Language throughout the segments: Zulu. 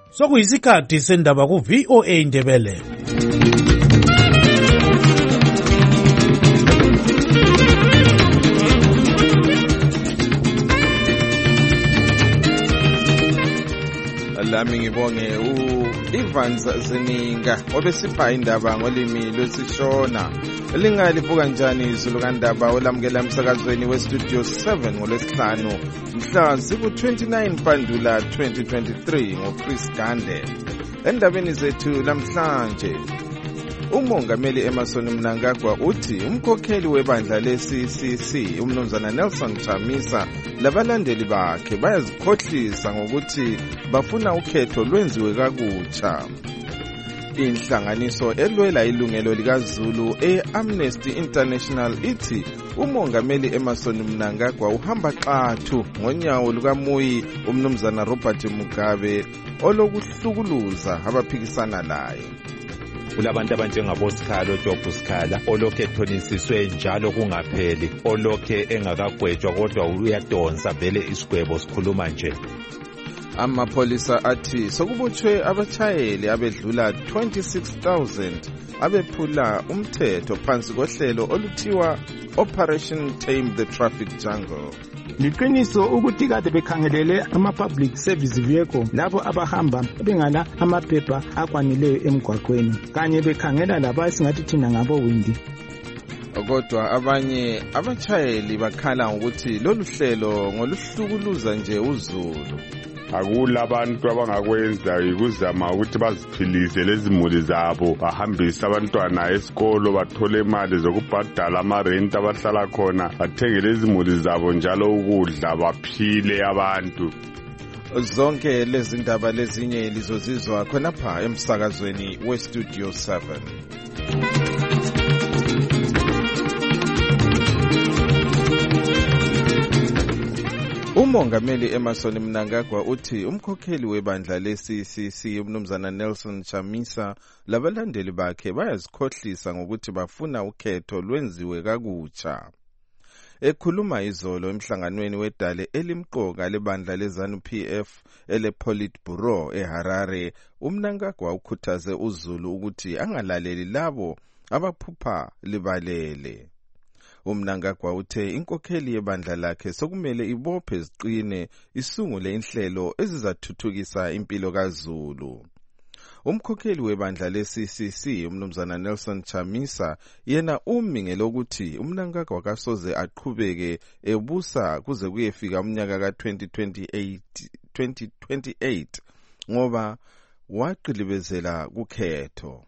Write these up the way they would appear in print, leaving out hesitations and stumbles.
Sokuyisikhathi sendaba ku VOA Indebele. Lami ngibonge Ivan Zeninga obesipha indaba ngolimi lwesishona. Lingalibuka njani izulu kandaba olamukela emsakazweni westudio 7 ngolwesihlanu mhla ziku-29 Mpandula 2023 ngoChris Gande. Endabeni zethu lamhlanje, umongameli Emmerson Mnangagwa uthi umkhokheli webandla le-CCC umnumzana Nelson Chamisa labalandeli bakhe bayazikhohlisa ngokuthi bafuna ukhetho lwenziwe kakutsha. Inhlanganiso elwela ilungelo likaZulu e-Amnesty International ithi umongameli Emmerson Mnangagwa uhamba xathu ngonyawo lukaMuyi umnumzana Robert Mugabe olokuhlukuluza abaphikisana laye. Kulabantu abanjengaboSikhala Job Sikhala olokhe ethonisiswe njalo kungapheli, olokhe engakagwetshwa kodwa uyadonsa vele isigwebo sikhuluma nje. Amapolisa athi sokubotshwe abatshayeli abedlula 26,000 abephula umthetho phansi kohlelo oluthiwa Operation Tame the Traffic Jungle. Liqiniso ukuthi kade bekhangelele ama-public service vehicle labo abahamba bengala amaphepha akwanileyo emgwaqweni, kanye bekhangela laba esingathi thina ngabo-windi. Kodwa abanye abatshayeli bakhala ukuthi lolu hlelo ngoluhlukuluza nje uZulu. Akula abantu abangakwenza ukuzama ukuthi baziphilise lezi muli zabo, bahambise abantwana esikolo, bathole imali zokubhadala amarenti abahlala khona, bathenge lezi muli zabo njalo ukudla, baphile abantu. Zonke lezi ndaba lezinye lizozizwa khonapha emsakazweni westudio 7. Umongameli Emmerson Mnangagwa uthi umkhokheli webandla le-CCC umnumzana Nelson Chamisa labalandeli bakhe bayazikhohlisa ngokuthi bafuna ukhetho lwenziwe kakutsha. Ekhuluma izolo emhlanganweni wedale elimqoka lebandla leZANU-PF ele-Politburo eHarare, uMnangagwa ukhuthaze uZulu ukuthi angalaleli labo abaphupha libalele. uMnangagwa uthe inkokheli yebandla lakhe sokumele ibophe ziqine isungule inhlelo ezizathuthukisa impilo kaZulu. Umkhokheli webandla le-CCC umnumzana Nelson Chamisa yena umingele ukuthi uMnangagwa kasoze aqhubeke ebusa kuze kuyefika umnyaka ka-2028 ngoba waqilibezela kukhetho.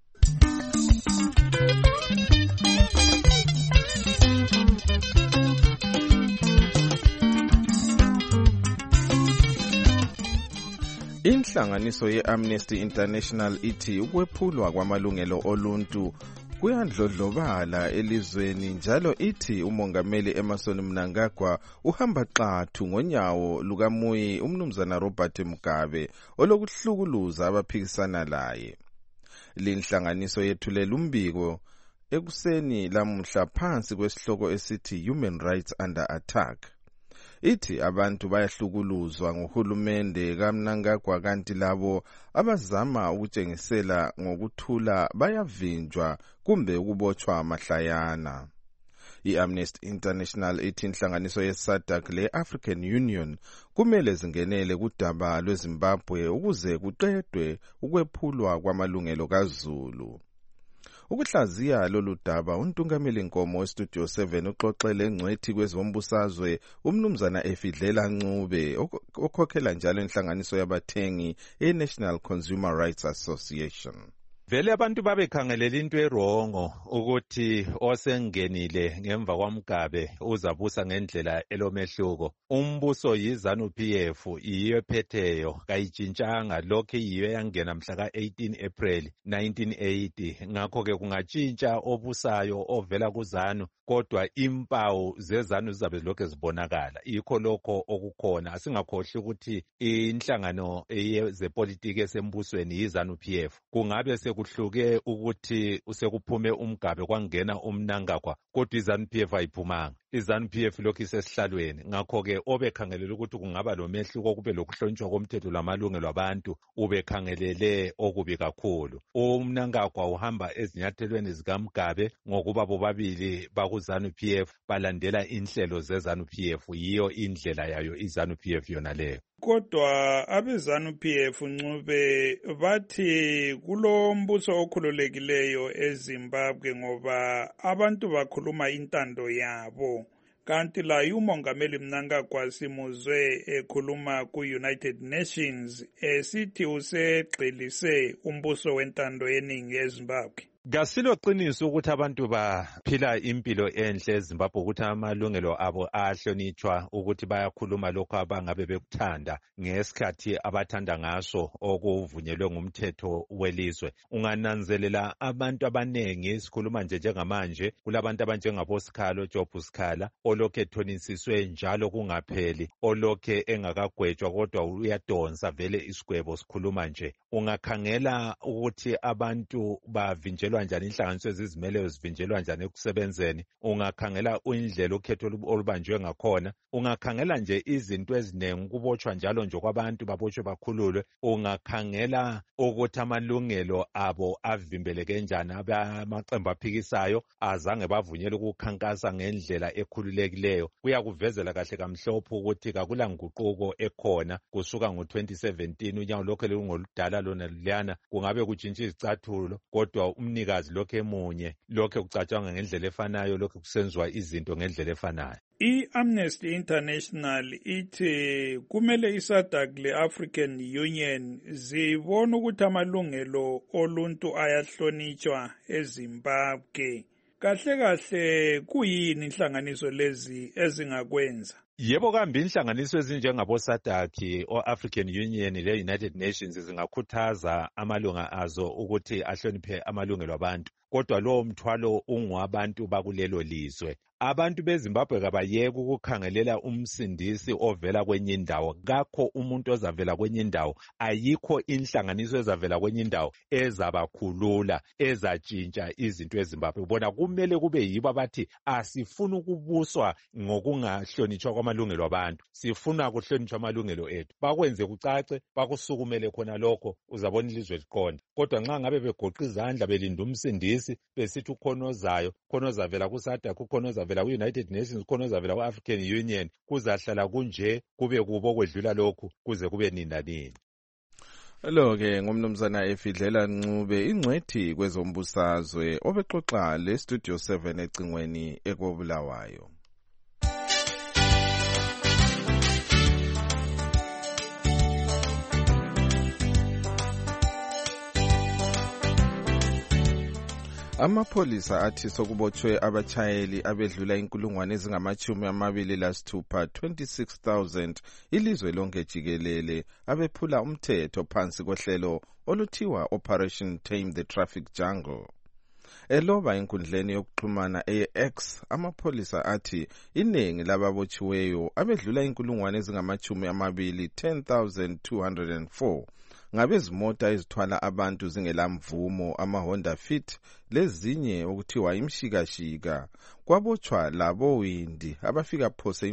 Inhlanganiso ye-Amnesty International ithi ukwephulwa kwamalungelo oluntu kuyandlodlobala elizweni, njalo ithi umongameli Emmerson Mnangagwa uhamba xathu ngonyawo lukaMuyi umnumzana Robert Mugabe olokuhlukuluza abaphikisana laye. Linhlanganiso yethulela umbiko ekuseni lamuhla phansi kwesihloko esithi Human Rights Under Attack. Ithi abantu bayahlukuluzwa ngohulumende kaMnangagwa, kanti labo abazama ukutshengisela ngokuthula bayavinjwa kumbe ukubotshwa mahlayana. I-Amnesty International ithi inhlanganiso ye-SADC le-African Union kumele zingenele kudaba lweZimbabwe ukuze kuqedwe ukwephulwa kwamalungelo kaZulu. Ukuhlaziya lolu daba, untungameli Nkomo westudio 7 uxoxele ngcwethi kwezombusazwe umnumzana Efidlela Ncube okhokhela njalo inhlanganiso yabathengi e-National Consumer Rights Association. Vele abantu babekhangelela into erongo ukuthi osengenile ngemva kwaMgabe uzabusa ngendlela elomehluko. Umbuso yiZANU-PF yiyo ephetheyo, kayitshintshanga, lokho yiyo yangena mhla ka-18 April 1980. Ngakho ke kungatshintsha obusayo ovela kuZANU, kodwa impawu zeZANU zizabe lokho zibonakala. Yikho lokho okukhona. Asingakhohlwa ukuthi inhlangano yezepolitiki esembusweni yiZANU-PF. Kungabe sekuhluke ukuthi usekuphume uMgabe kwangena uMnangagwa, kodwa iZANU-PF ayiphumanga. iZANU-PF lokhu isesihlalweni. Ngakho-ke obekhangelele ukuthi kungaba lomehluko kube lokuhlonitshwa komthetho lamalungelo abantu ubekhangelele okubi kakhulu. UMnangagwa uhamba ezinyathelweni zikaMgabe ngokuba bobabili bakuZANU-PF balandela inhlelo zeZANU-PF, yiyo indlela yayo iZANU-PF yona leyo. Kodwa abeZANU-PF Ncube bathi kulo mbuso okhululekileyo eZimbabwe ngoba abantu bakhuluma intando yabo, kanti la uMongameli Mnangagwa simuzwe ekhuluma ku-United Nations esithi usegxilise umbuso wentando yeningi eZimbabwe. Kasilo qiniso ukuthi abantu baphila impilo enhle eZimbabwe, ukuthi amalungelo abo ahlonitshwa, ukuthi bayakhuluma lokho abangabe bekuthanda ngesikhathi abathanda ngaso okuvunyelwe ngumthetho welizwe. Ungananzelela abantu abanengi, sikhuluma nje njengamanje, kulabantu abanjengabo Sikhalo, Job Sikhala, olokhu ethonisiswe njalo kungapheli, olokhu engakagwetshwa kodwa uyadonsa vele isigwebo, sikhuluma nje. Ungakhangela ukuthi abantu bavinjelwa njani, inhlanganiso ezizimeleyo zivinjelwa njani ekusebenzeni. Ungakhangela indlela ukhetho olubanjwe ngakhona. Ungakhangela nje izinto eziningi, kubotshwa njalo nje kwabantu babotshwe bakhululwe. Ungakhangela ukuthi amalungelo abo avimbeleke njani, amaqembu aphikisayo azange bavunyelwe ukukhankasa ngendlela ekhululekileyo. Kuyakuvezela kahle kamhlophe ukuthi kakula nguquko ekhona kusuka ngo-2017, unyawo lokho lungoludala lona liyana, kungabe kutshintsha izicathulo, kodwa umnikazi lokho emunye, lokho kucatshangwa ngendlela efanayo, lokho kusenziwa izinto ngendlela efanayo. I-Amnesty International ithi kumele iSADC le-African Union zibone ukuthi amalungelo oluntu ayahlonitshwa eZimbabwe. Kahle kahle kuyini inhlanganiso lezi ezingakwenza? Yebo, kambe inhlanganiso ezinjengabo SADC o-African Union le-United Nations zingakhuthaza amalunga azo ukuthi ahloniphe amalungelo abantu, kodwa lowo mthwalo ungowabantu bakulelo lizwe. Abantu beZimbabwe kabayeke ukukhangelela umsindisi ovela kwenye indawo. Kakho umuntu ozavela kwenye indawo, ayikho inhlanganiso ezavela kwenye indawo ezabakhulula, ezatshintsha izinto eZimbabwe. Bona kumele kube yibo abathi asifuna ukubuswa ngokungahlonitshwa kwamalungelo abantu, sifuna kuhlonitshwa amalungelo ethu. Bakwenze kucace, bakusukumele khona lokho, uzabona ilizwe liqonda. Kodwa nxa ngabe begoqa izandla belinda umsindisi besithi ukhona ozayo, khona ozavela kuSADC, khona ozavela ku-United Nations, khona ozavela ku-African Union, kuzahlala kunje, kube kubo okwedlula lokhu kuze kube nina nini. Lo-ke ngumnumzana Efidlela Ncube, ingcwethi kwezombusazwe obexoxa le-Studio 7 ecingweni ekobulawayo. Amapholisa athi sokubotshwe abatshayeli abedlula 26,000 ilizwe lonke jikelele abephula umthetho phansi kohlelo oluthiwa Operation Tame the Traffic Jungle. Eloba inkundleni yokuxhumana eX, amapholisa athi iningi lababotshiweyo abedlula 10,204 ngabezimota ezithwala abantu zingelamvumo, ama-Honda Fit lezinye okuthiwa imshikashika. Kwabotshwa labo windi abafika phose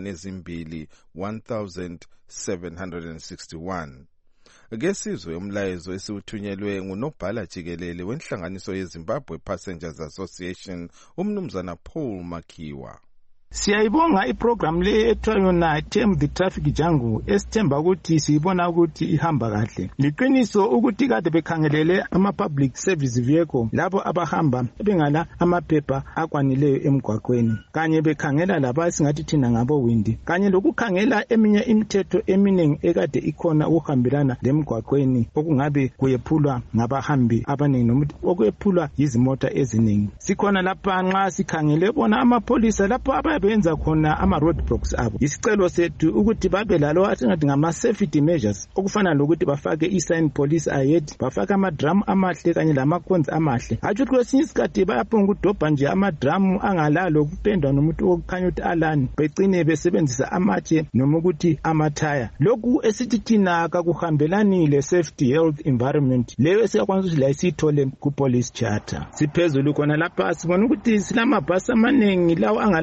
1,761. Kesizwe umlayezo esiwuthunyelwe ngunobhala jikelele wenhlanganiso yeZimbabwe Passengers Association, umnumzana Paul Makiwa. Siyayibonga iprogram le ethiwa yona Tame the Traffic Jungle, esithemba ukuthi siyibona ukuthi ihamba kahle. Liqiniso ukuthi kade bekhangelele ama-public service vehicle, labo abahamba bengala amaphepha akwanileyo emgwaqweni, kanye bekhangela laba singathi thina ngabo windi, kanye lokukhangela eminye imithetho eminingi ekade ikhona ukuhambelana lemgwaqweni okungabe kuyephulwa ngabahambi abaningi nomuthi okwephulwa yizimota eziningi. Sikhona lapha nxa sikhangele bona amapholisa lapho benza khona ama-roadblocks abo. Isicelo sethu ukuthi babe lalo asingathi ngama-safety measures, okufana lokuthi bafake i-sign police ahead, bafake ama-drum amahle kanye lama-cones amahle. Hatshi ukuthi kwesinye isikhathi bayaphonga ukudobha nje ama-drum angalalo kupendwa nomuntu okukhanya ukuthi alani, becine besebenzisa amatshe noma ukuthi amathaya. Lokhu esithi thina kakuhambelani le-safety health environment leyo esiyakwanisa ukuthi la siyithole ku-police charter. Siphezulu khona lapha sibona ukuthi silamabhasi amanengi lawo angalama number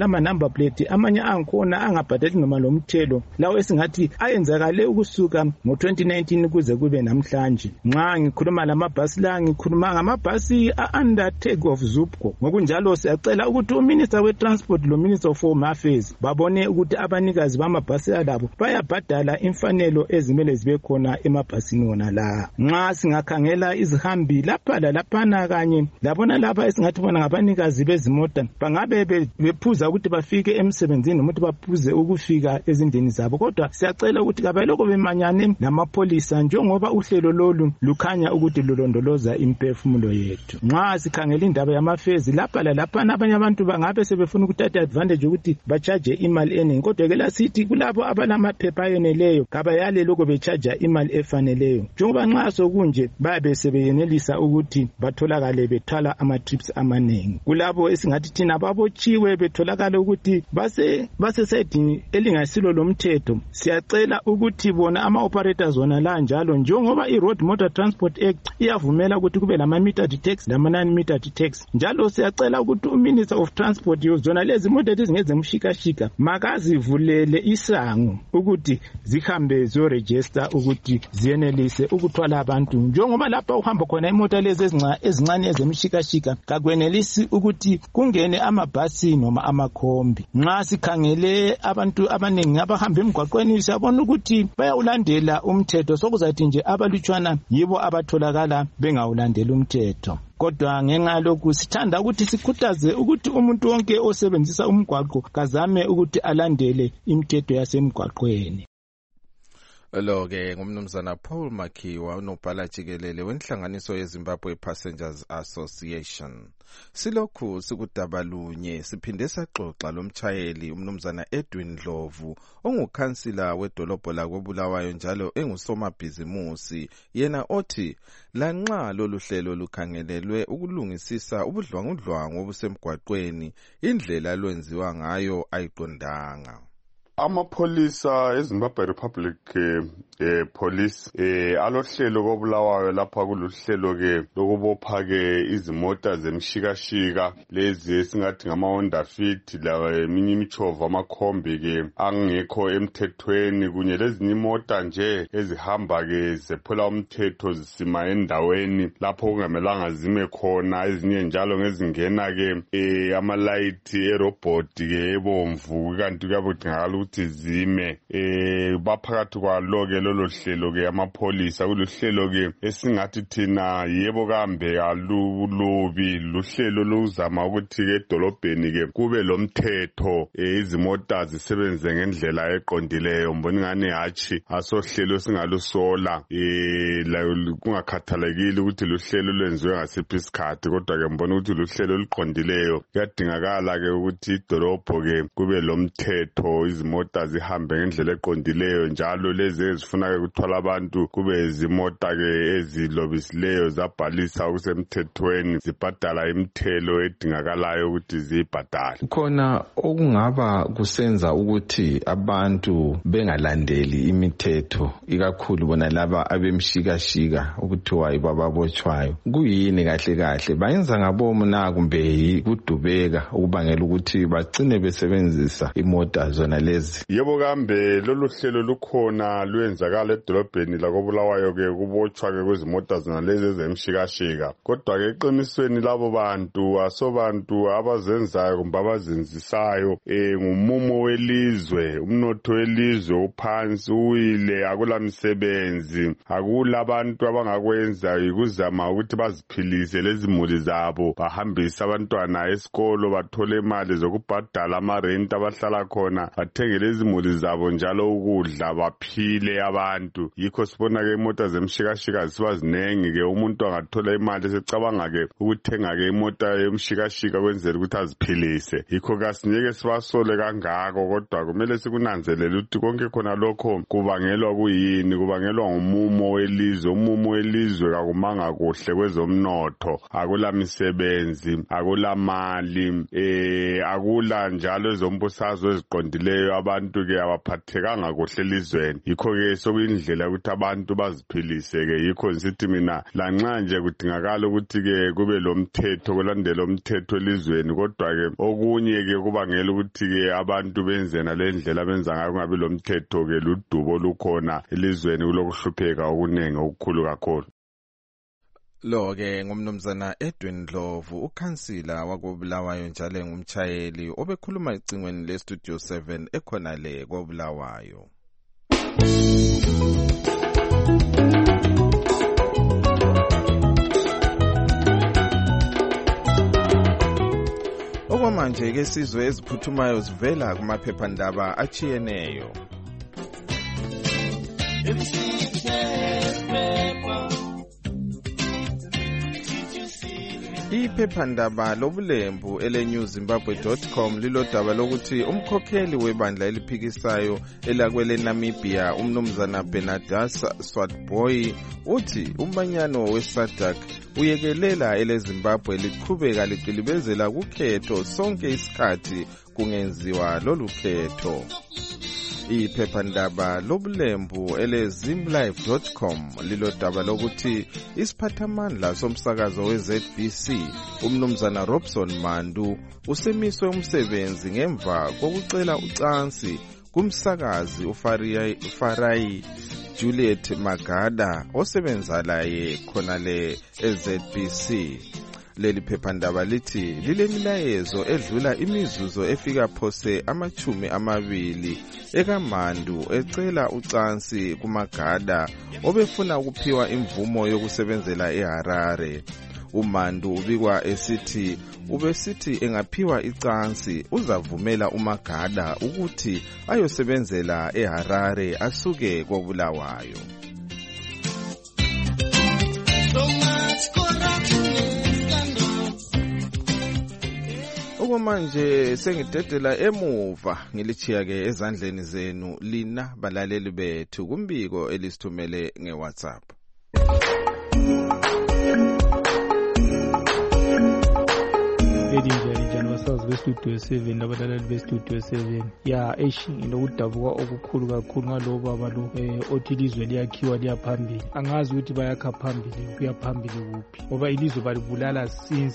number plate amanye angikhona angabhadali noma lomthelo lawo esingathi ayenzakale ukusuka ngo-2019 kuze kube namhlanje. Nxa ngikhuluma lamabhasi la ngikhuluma ngamabhasi a-undertake of ZUPCO. Ngokunjalo siyacela ukuthi uMinister we-Transport lo-Minister of Home Affairs babone ukuthi abanikazi bamabhasi alabo bayabhadala imfanelo ezimele zibe khona emabhasini wona la. Nxa singakhangela izihambi lapha lalaphana kanye labona lapha esingathi bona ngabanikazi bezimota bangabe bephuza ukuthi bafike emsebenzini noma ukuthi baphuze ukufika ezindeni zabo, kodwa siyacela ukuthi kabaloko bemanyane namapholisa njengoba uhlelo lolu lukhanya ukuthi lulondoloza imphefumulo yethu. Nxa sikhangela indaba yamafezi lapha lalaphana abanye abantu bangabe sebefuna ukuthatha advantage ukuthi bachaje imali eningi, kodwa ke lasithi kulabo abalamaphepha ayeneleyo kabayale lokho bechaja imali efaneleyo, njengoba nxa sokunje babe sebeyenelisa ukuthi batholakale bethwala ama-trips amaningi. Kulabo esingathi thina babotshiwe betholakala ukuthi basesayidini elingasilo lomthetho, siyacela ukuthi bona ama-operators wona la njalo njengoba i-Road Motor Transport Act iyavumela ukuthi kube lama-metered tax lama-non-metered tax, njalo siyacela ukuthi uMinister of Transport zona lezi moto ezingezemshikashika makazivulele isango ukuthi zihambe ziyoregister ukuthi ziyenelise ukuthwala abantu, njengoba lapha uhamba khona imota lezi ezincane ezemshikashika kakwenelisi ukuthi kungene amabhasi noma amakhombi. Nxa sikhangele abantu abaningi abahamba emgwaqweni siyabona ukuthi bayawulandela umthetho, sokuzathi nje abalutshwana yibo abatholakala bengawulandela umthetho. Kodwa ngenxa lokhu sithanda ukuthi sikhuthaze ukuthi umuntu wonke osebenzisa umgwaqo kazame ukuthi alandele imithetho yasemgwaqweni. Lo-ke ngumnumzana Paul Makhiwa unobhala jikelele wenhlanganiso yeZimbabwe Passengers Association. Silokhu sikudaba lunye siphinde saxoxa lomtshayeli umnumzana Edwin Ndlovu ongukhansila wedolobho lakoBulawayo njalo engusomabhizimusi, yena othi lanxa lolu hlelo lukhangelelwe ukulungisisa ubudlwangudlwangu obusemgwaqweni indlela lwenziwa ngayo ayiqondanga. Amapholisa eZimbabwe Republic Police alohlelo koBulawayo lapha kuluhlelo ke lokubopha ke izimota zemshikashika lezi esingathi ngama Honda Fit la eminye imichova amakhombi ke angekho emthethweni kunye lezinye imota nje ezihamba ke zephula umthetho zisima endaweni lapho kungamelanga zime khona, ezinye njalo ngezingena ke ama-light e-robot ke ebomvu kanti kuyabudingakala ukuthi zime. Baphakathi kwalo ke lolo hlelo ke amapholisa kuluhlelo ke esingathi thina yebo kambe alubi luhlelo luzama ukuthi ke edolobheni ke kube lomthetho izimota zisebenze ngendlela eqondileyo. Mbona ngane hatshi asohlelo singalusola kungakhathalekile ukuthi luhlelo lwenziwe ngasiphi isikhathi, kodwa ke mbona ukuthi luhlelo oluqondileyo. Kuyadingakala ke ukuthi idolobho ke kube lomthetho, izimota zihambe ngendlela eqondileyo, njalo lezi ezifuna ke ukuthwala abantu kube izimota ke ezilobisileyo zabhalisa okusemthethweni, zibhadala imithelo edingakalayo ukuthi ziyibhadale. Khona okungaba kusenza ukuthi abantu bengalandeli imithetho, ikakhulu bona laba abemshikashika ukuthiwa yibababotshwayo, kuyini kahle kahle bayenza ngabomu na kumbe kudubeka ukubangela ukuthi bagcine besebenzisa imota zona lezi? Yebo kambe lolu hlelo lukhona lwenzakala edolobheni lakoBulawayo ke kubotshwa ke kwezimota zona lezi ezemshikashika, kodwa ke eqinisweni labo bantu asobantu abazenzayo kumbe abazenzisayo ngumumo welizwe, umnotho welizwe uphansi uwile, akula misebenzi, akula abantu abangakwenza ukuzama ukuthi baziphilise lezi muli zabo, bahambise abantwana esikolo bathole imali zokubhadala ama-rent abahlala khona, bathengele izimuli zabo njalo ukudla, baphile abantu. Yikho sibona ke imota zemshikashika ziba zinengi ke, umuntu angathola imali secabanga ke ukuthenga ke imota yemshikashika kwenzela ukuthi aziphilise. Yikho kasingeke sibasole kangako, kodwa kumele sikunanzelele ukuthi konke khona lokho kubangelwa kuyini, kubangelwa ngumumo welizwe. Umumo welizwe kakumanga kuhle kwezomnotho, akula misebenzi, akula mali, akula njalo ezombusazwe eziqondileyo abantu-ke abaphathekanga kuhle elizweni. Yikho-ke sokuyindlela ukuthi abantu baziphilise-ke. Yikho nsithi mina lanxa nje kudingakala ukuthi-ke kube lo mthetho, kulandela umthetho elizweni, kodwa-ke okunye-ke kubangela ukuthi-ke abantu benze nale ndlela benza ngayo kungabi lo mthetho-ke ludubo olukhona elizweni kulokuhlupheka okuningi okukhulu kakhulu. Lo-ke ngumnumzana Edwin Ndlovu, ukhansila wakoBulawayo njalo engumtshayeli obekhuluma ecingweni leStudio 7 ekhona le koBulawayo. Okwamanje-ke sizwe eziphuthumayo zivela kumaphephandaba achiyeneyo. Iphephandaba lobulembu eleNewZimbabwe.com lilodaba lokuthi umkhokheli webandla eliphikisayo elakwele Namibia umnumzana Bernardus Swartboy uthi umanyano weSADC uyekelela eleZimbabwe liqhubeka liqilibezela kukhetho sonke isikhathi kungenziwa lolu khetho. Iphephandaba lobulembu eleZimlife.com lilodaba lokuthi isiphathamandla somsakazo weZBC umnumzana Robson Mandu usemiswe umsebenzi ngemva kokucela ucansi kumsakazi uFarai Juliet Magada osebenza laye khona le eZBC. Leli phephandaba lithi lilemilayezo edlula imizuzo efika phose 20 ekaMandu ecela ucansi kuMagada obefuna ukuphiwa imvumo yokusebenzela eHarare. uMandu ubikwa esithi ubesithi engaphiwa icansi uzavumela uMagada ukuthi ayosebenzela eHarare asuke koBulawayo. Okwamanje sengidedela emuva ngilichiya-ke ezandleni zenu lina balaleli bethu kumbiko elisithumele ngeWhatsApp. Njani basazi bestudio 7 labalaleli bestudio 7 ya ngilokudabuka okukhulu kakhulu ngalo baba lo othi ilizwe liyakhiwa liyaphambili. Angazi ukuthi bayakha phambili kuya phambili kuphi ngoba ilizwe balibulala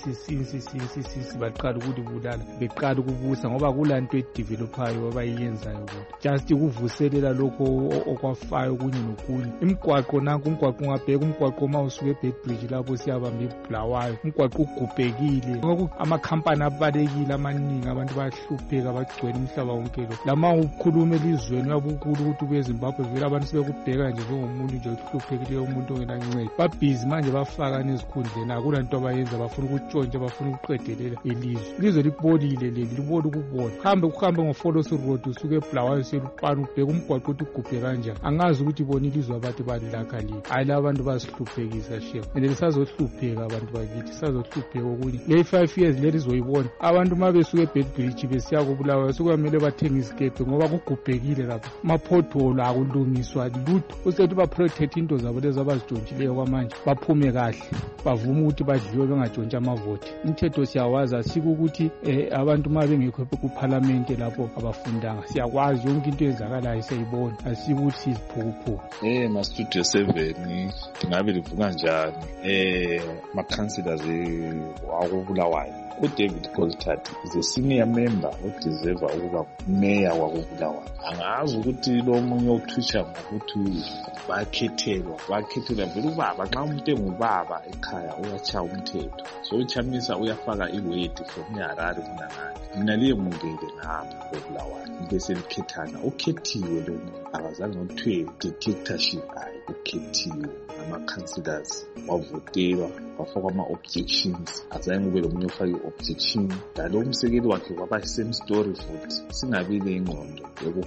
since baqala ukulibulala beqala ukubusa ngoba kulanto edevelopayo abayenzayo ukuthi just kuvuselela lokho okwafayo kunye nokunye. Imigwaqo nanku umgwaqo ungabheka umgwaqo mawusuka eBedbridge lapho siyabamba iBulawayo umgwaqo ugubhekile amakhampani abalekile amaningi abantu bayahlupheka bagcwele umhlaba wonke lo. Lama ukhuluma elizweni uyabukula ukuthi kweZimbabwe vele abantu sebekubheka nje njengomuntu nje ohluphekile umuntu ongenancede. Babhizi manje bafaka nezikhundleni akulanto abayenza bafuna ukutshontsha bafuna ukuqedelela ilizwe libolile libona ukubona uhambe ngoFolosi Road usuke eBulawayo selupana ubheka umgwaqo ukuthi ugubhe kanjani. Angazi ukuthi bona ilizwe abathi balilakha liyo hayi labantu basihluphekisa shefu and lisazohlupheka abantu bakithi sazohlupheka okunye le 5 years lelizoyibona abantu uma besuke eBedbridge besiya koBulawayo sokumele bathenge isikephe ngoba kugubhekile lapha amaphotholo akulungiswa lutho usethi baprotect into zabo lezi abazitshontshileyo kwamanje baphume kahle bavuma ukuthi badliwe bengatshontshi amavoti. Umthetho siyawazi asikukuthi abantu uma bengekho kuParliament lapho abafundanga siyakwazi yonke into ezakalayo siyayibona asikuthi siziphukuphuku. Ma Studio 7 ngabe livuka njani ma-councillors wakoBulawayo. uDavid Coltart is a senior member odeserve ukuba mayor wakoBulawayo. Angazi ukuthi lo munye othutsha ngokuthi bakhethelwa vele ubaba nxa umuntu engubaba ekhaya uyachaya umthetho so uchamisa uyafaka iweight from eHarare kunangani. Mina liyemukele ngapha koBulawayo bese likhethana ukhethiwe lo muntu akazange uthiwe dictatorship hayi ukhethiwe ama-councillors wavotelwa wafakwa ama-objections azange kube lo munye ofake i-objection ngalo umsekeli wakhe kwaba same story futhi singabile ingqondo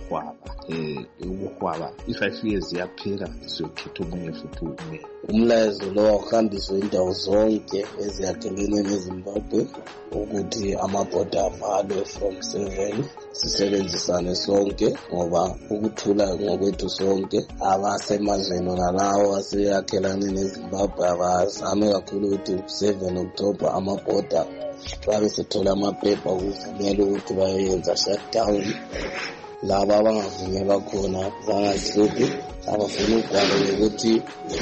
yokuhwaba i-5 years yaphela siyokhetha omunye futhi umeya. Umlayezo lo wahambiswa indawo zonke eziyakhelene neZimbabwe ukuthi amabhoda avalwe from 7 sisebenzisane sonke ngoba ukuthula ngokwethu sonke abasemazweni nalawo aseyakhelane neZimbabwe abazame kakhulu ukuthi 7 October amabhoda babe sethola amaphepha okuvumela ukuthi bayenza shutdown laba abangavunyelwa khona zangahluphi abafuna ukugwala ukuthi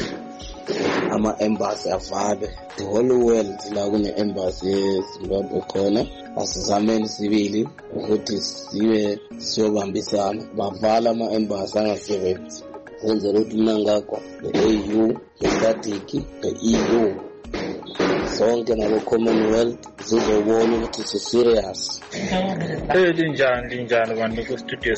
ama-embassy avalwe the whole world la kune-embassy yeZimbabwe khona. Asizameni sibili ukuthi siyobambisana bavala ama-embassy angasebenzi kwenzela ukuthi Mnangagwa, the-AU, the-SADC, the-EU zonke nabo-Commonwealth zizobona ukuthi si-serious. Linjani bantu ku-Studio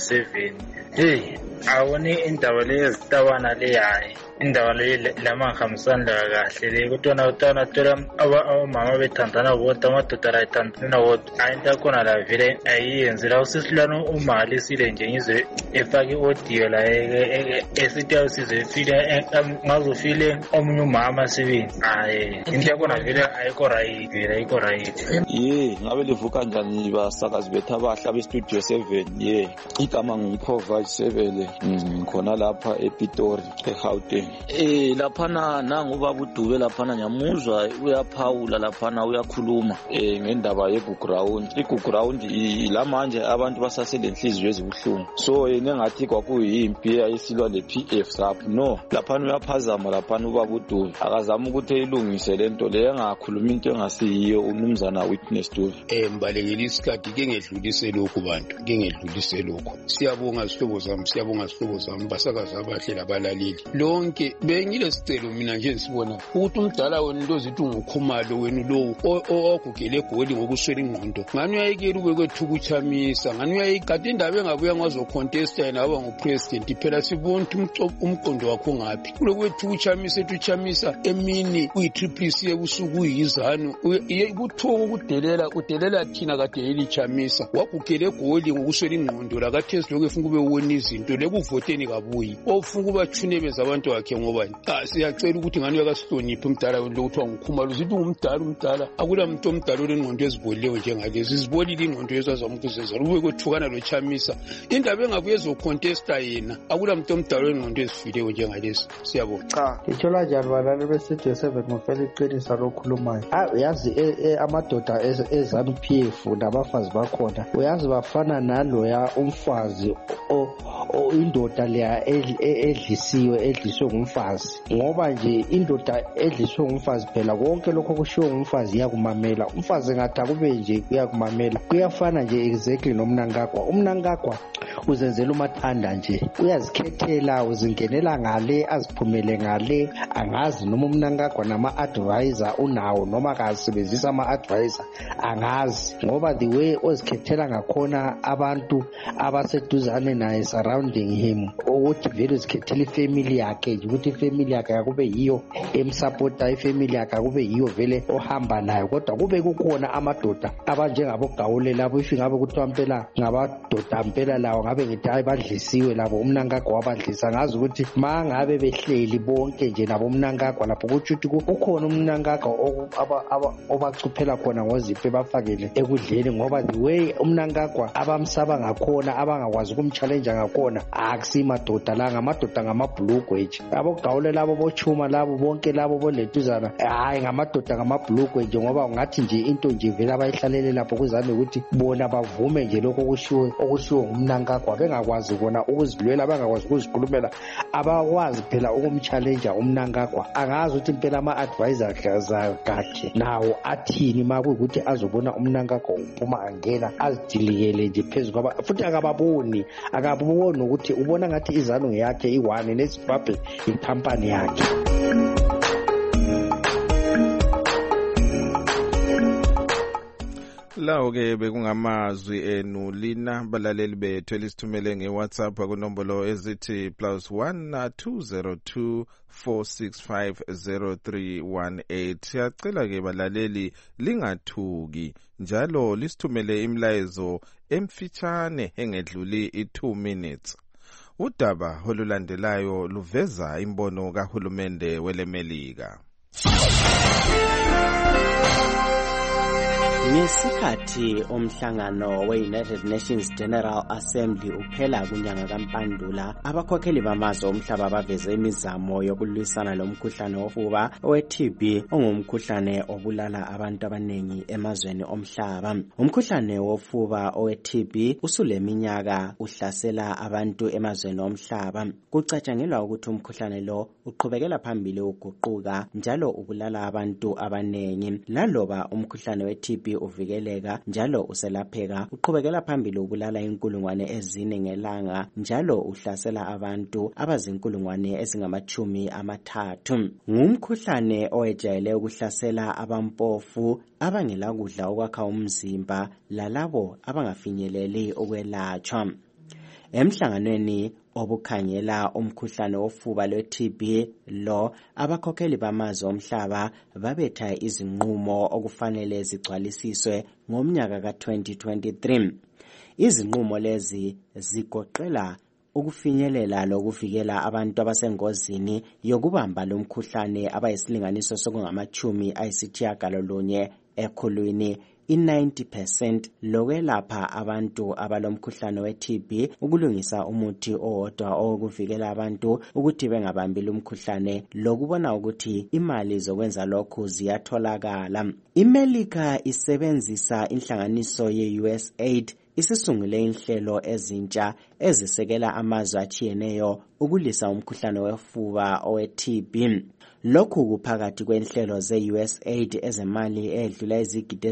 7. Awoni indaba lezitabana leyayi indaba lamangihambisani kahle le kutona thola omama bethandana bodwa amadoda ayithandana bodwa ayinto yakhona la vele ayiyenzi la usisilwana umali sile nje ngizwe efake i-audio la esithi awusizefile ngazofile omunye umama sibini into yakhona vele ayikho right. Ngabe livuka njani basakazi bethu abahle beStudio 7? Igama ngiprovide Sebele khona lapha ePitori eGauteng. Laphana nangu baba uDube laphana nyamuzwa uyaphawula laphana uyakhuluma ngendaba yeGuground. iGuground la manje abantu basasele inhliziyo ezibuhlungu, so nengathi kwakuyimpi ayisilwa lePF sapho. No, laphana uyaphazama laphana ubaba uDube akazama ukuthi ilungise lento le, engakhuluma into engasiyiyo umnumzana Witness Dube. Mbalekela isikhathi ke ngedlulise lokho bantu, ke ngedlulise lokho. Siyabonga sihlobo zami basakazi abahle labalaleli lonke. Bengilesicelo mina nje sibona ukuthi umdala wenu into zithi ngukhumalo wenu lowo ogugele egoli ngokuswela ingqondo ngani uyayekela ube kwethu kuchamisa, ngani uyayikade indaba engabuya ngazocontesta yena aba ngupresident. Phela sibona ukuthi umqondo wakho ngaphi kulokwethu kuchamisa emini kuyi-3PC ebusuku uyizanu kuthuka udelela thina kade elichamisa wagugele egoli ngokuswela ingqondo lakathesi lokho efuna kube wona izinto lekuvoteni kabuyi ofuna kubathunebeza abantu wakhe ngoba siyacela ukuthi ngani uyakasihloniphe umdala wenu lokuthiwa ngukhumalo. Uzithi umdala akula muntu omdala olengqondo ezibolileyo njengalezi zibolile ingqondo ezazama ukuzenzela ube kwethukana lochamisa indaba engabuye ezocontesta yena. Akula muntu omdala olengqondo ezifileyo njengalezi. Siyabonga. Ithola njani balali beStudio 7 ngofela iqinisa lokhulumayo? Uyazi amadoda eZANU-PF nabafazi bakhona uyazi bafana naloya umfazi indoda leya edliswe ngumfazi, ngoba nje indoda edliswe ngumfazi phela konke lokho kushiwo ngumfazi iyakumamela. Umfazi engathi akube nje kuyakumamela, kuyafana nje exactly noMnangagwa. UMnangagwa uzenzela umathanda nje, uyazikhethela, uzingenela ngale aziphumele ngale. Angazi noma uMnangagwa nama-advisor unawo noma akasebenzisa ama-advisor angazi, ngoba the way ozikhethela ngakhona abantu abaseduzane naye surrounding him ukuthi vele uzikhethela ifamily yakhe nje, ukuthi ifamily yakhe akube yiyo emsupporta, ifamily yakhe akube yiyo vele ohamba nayo. Kodwa kube kukhona amadoda abanjengabo Gawule labo ifi ngabe kuthiwa mpela ngabadoda mpela lawo ngabe ngithi hayi badlisiwe labo uMnangagwa wabadlisa. Ngazi ukuthi mangabe behleli bonke nje nabo uMnangagwa lapho kuthi kukhona uMnangagwa obachuphela khona ngoziphe bafakele ekudleni, ngoba the way uMnangagwa abamsaba ngakhona abangakwazi ukumchallenge ngakhona akusimadoda la, ngamadoda ngamabhlugwe nje. Abo Gawule labo bochuma labo bonke labo boletuzana hayi ngamadoda ngamabhlugwe nje, ngoba ungathi nje into nje vele abayihlalele lapho kuzame ukuthi bona bavume nje lokho okushiwo nguMnangagwa, bengakwazi bona ukuzilwela, bengakwazi ukuzikhulumela, abakwazi phela ukumchallenge uMnangagwa. Angazi ukuthi impela ama-advisor akhe nawo athini makuyukuthi azobona uMnangagwa uphuma angena azidilikele nje phezu kwaba, futhi akababoni ukuthi ubona ngathi iZANU yakhe i-1 neZimbabwe ikhampani yakhe. Lawo ke bekungamazwi enu lina balaleli bethu elisithumele ngeWhatsApp kunombolo ezithi +1 202 4650318. Siyacela ke balaleli lingathuki njalo lisithumele imlayezo emfitshane engedluli 2 minutes. Udaba olulandelayo luveza imbono kahulumende weleMelika. Ngesikhathi umhlangano we-United Nations General Assembly uphela kunyanga kaMpandula, abakhokheli bamazwe omhlaba baveze imizamo yokulwisana lomkhuhlane wofuba owe-TB ongumkhuhlane obulala abantu abanengi emazweni omhlaba. Umkhuhlane wofuba owe-TB usuleminyaka uhlasela abantu emazweni omhlaba. Kucatshangelwa ukuthi umkhuhlane lo uqhubekela phambili uguquka njalo ubulala abantu abanengi. Laloba umkhuhlane we-TB uvikeleka njalo uselapheka, uqhubekela phambili ubulala inkulungwane ezine ngelanga njalo uhlasela abantu abazinkulungwane ezingama-30. Ngumkhuhlane owejayele ukuhlasela abampofu, abangela kudla okwakha umzimba lalabo abangafinyeleli ukwelatshwa. Emhlanganweni obukhangela umkhuhlane wofuba lwe-TB lo, abakhokheli bamazwe omhlaba babetha izinqumo okufanele zigcwalisiswe ngomnyaka ka-2023. Izinqumo lezi zigoqela ukufinyelela lokuvikela abantu abasengozini yokubamba lo mkhuhlane abayisilinganiso sokungama-90 ekhulwini, i-90% lokwelapha abantu abalomkhuhlane we-TB, ukulungisa umuthi owodwa owokuvikela abantu ukuthi bengabambi lumkhuhlane, lokubona ukuthi imali zokwenza lokhu ziyatholakala. IMelika isebenzisa inhlanganiso ye-USAID isisungule inhlelo ezintsha ezisekela amazwe atshiyeneyo ukulisa umkhuhlane wefuba owe-TB. Lokhu kuphakathi kwenhlelo ze-USAID ezemali edlula izigidi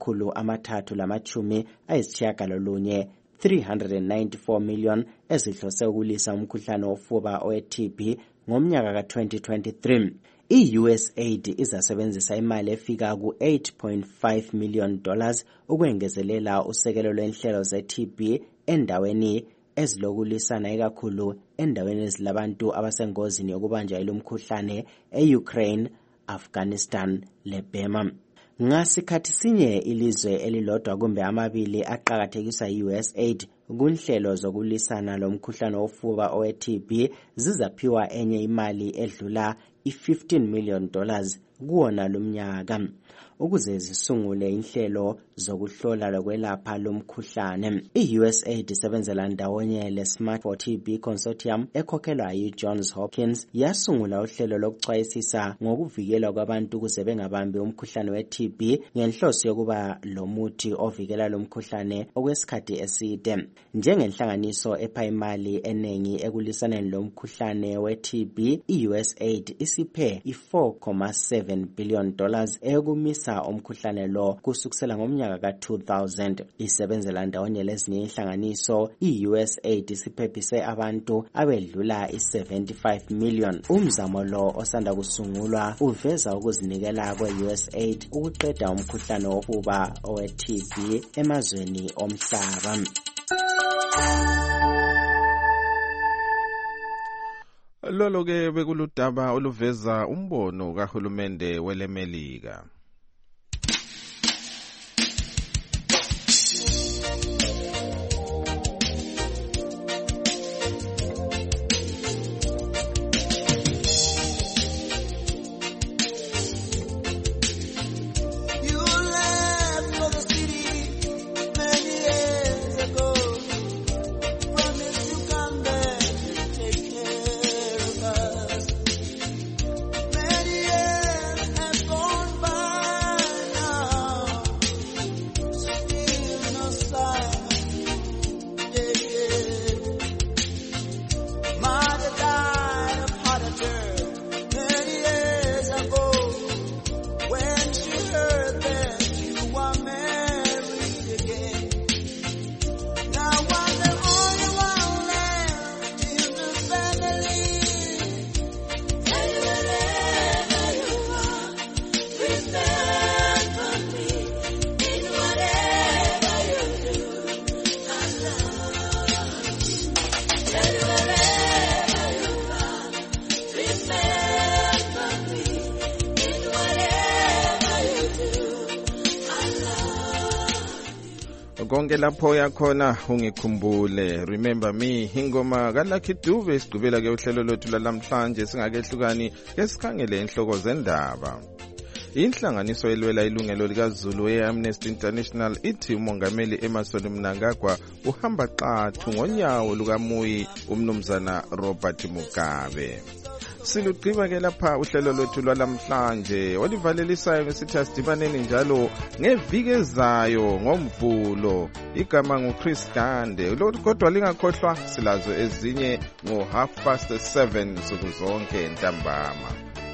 ezingama-394 394 million ezihlose ukulisa umkhuhlane wofuba owe-TB ngomnyaka ka-2023. I-USAID izasebenzisa imali efika ku-$8.5 million ukwengezelela usekelo lwenhlelo ze-TB endaweni ezilokulisana ikakhulu endaweni ezilabantu abasengozini yokubanjwa lumkhuhlane e-Ukraine, Afghanistan leBurma. Ngasikhathi sinye ilizwe elilodwa kumbe amabili aqakathekisa i-USAID kunhlelo zokulisana lomkhuhlane wofuba owe-TB zizaphiwa enye imali edlula $15 million kuwona lumnyaka ukuze zisungule inhlelo zokuhlola lokwelapha lumkhuhlane. I-USAID isebenzela ndawonye le-Smart for TB Consortium ekhokhelwa yi-Johns Hopkins yasungula uhlelo lokuxwayisisa ngokuvikelwa kwabantu ukuze bengabambi umkhuhlane we-TB ngenhloso yokuba lomuthi ovikela lumkhuhlane okwesikhathi eside. Njengenhlanganiso epha imali eningi ekulisaneni lomkhuhlane we-TB, i-USAID isiphe $4.7 billion eyokumisa umkhuhlane lo kusukela ngomnyaka ka-2000. Isebenzela ndawonye lezinye inhlanganiso, i-USAID isiphephise abantu abedlula i-75 million. Umzamo lo osanda kusungulwa uveza ukuzinikela kwe-USAID ukuqeda umkhuhlane wofuba owe-TB emazweni omhlaba. Lolo ke bekuludaba oluveza umbono kahulumende welemelika. konke lapho yakhona ungikhumbule. Remember me, ingoma kaLucky Dube sigqibela ke uhlelo lwethu lalamhlanje. Singakehlukani ke sikhangele inhloko zendaba. Inhlanganiso elwela ilungelo likaZulu ye-Amnesty International ithi umongameli Emmerson Mnangagwa uhamba xathu ngonyawo lukaMuyi umnumzana Robert Mugabe. Silugqiba ke lapha uhlelo lwethu lwalamhlanje olivalelisayo ngesithi asidibaneni njalo ngeviki ezayo ngoMvulo. Igama nguChris Gande. Kodwa lingakhohlwa silazo ezinye ngo 7:30 nsuku zonke ntambama.